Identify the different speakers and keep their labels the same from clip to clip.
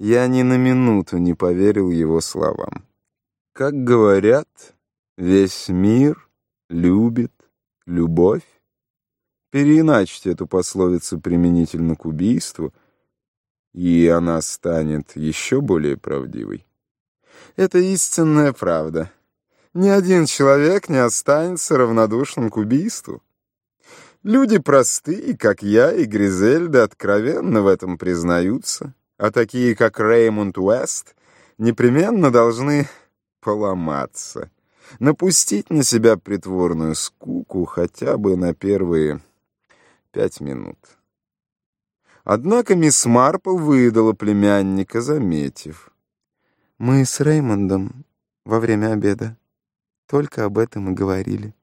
Speaker 1: Я ни на минуту не поверил его словам. Как говорят, весь мир любит любовь. Переиначьте эту пословицу применительно к убийству, и она станет еще более правдивой. Это истинная правда. Ни один человек не останется равнодушным к убийству. Люди простые, как я и Гризельда, откровенно в этом признаются, а такие, как Реймонд Уэст, непременно должны поломаться, напустить на себя притворную скуку хотя бы на первые 5 минут. Однако мисс Марпл выдала племянника, заметив: «Мы с Реймондом во время обеда только об этом и говорили».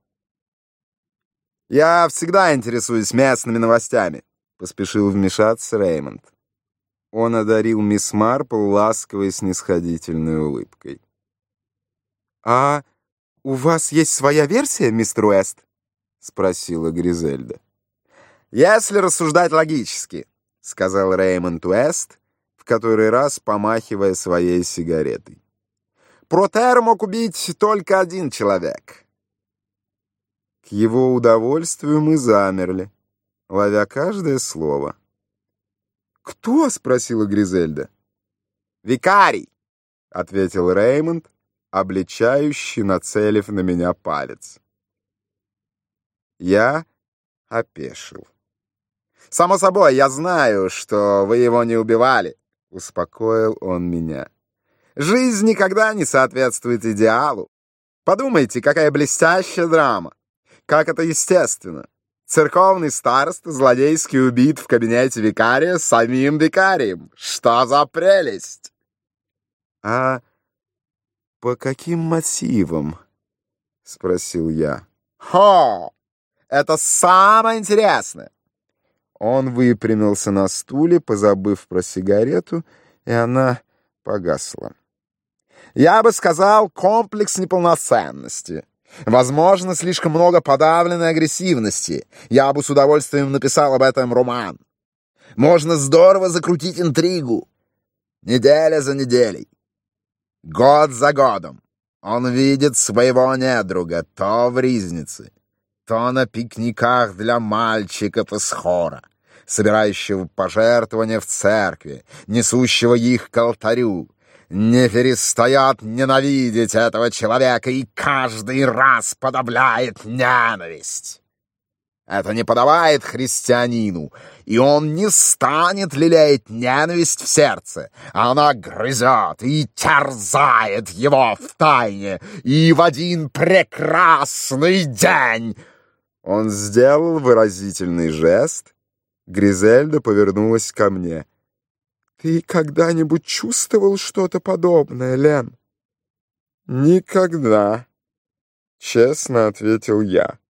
Speaker 1: «Я всегда интересуюсь местными новостями», — поспешил вмешаться Реймонд. Он одарил мисс Марпл ласковой снисходительной улыбкой. «А у вас есть своя версия, мистер Уэст?» — спросила Гризельда. «Если рассуждать логически», — сказал Реймонд Уэст, в который раз помахивая своей сигаретой. «Протер мог убить только один человек». К его удовольствию мы замерли, ловя каждое слово. «Кто?» — спросила Гризельда. «Викарий», — ответил Реймонд, обличающе нацелив на меня палец. Я опешил. «Само собой, я знаю, что вы его не убивали», — успокоил он меня. «Жизнь никогда не соответствует идеалу. Подумайте, какая блестящая драма. Как это естественно. Церковный староста злодейски убит в кабинете викария самим викарием. Что за прелесть!» «А по каким мотивам?» — спросил я. «Хо! Это самое интересное!» Он выпрямился на стуле, позабыв про сигарету, и она погасла. «Я бы сказал, комплекс неполноценности. Возможно, слишком много подавленной агрессивности. Я бы с удовольствием написал об этом роман. Можно здорово закрутить интригу. Неделя за неделей. Год за годом. Он видит своего недруга то в ризнице, то на пикниках для мальчиков из хора, собирающего пожертвования в церкви, несущего их к алтарю. Не перестает ненавидеть этого человека и каждый раз подавляет ненависть. Это не подобает христианину, и он не станет лелеять ненависть в сердце. Она грызет и терзает его в тайне, и в один прекрасный день... Он сделал выразительный жест. Гризельда повернулась ко мне. «Ты когда-нибудь чувствовал что-то подобное, Лен?» «Никогда», — честно ответил я.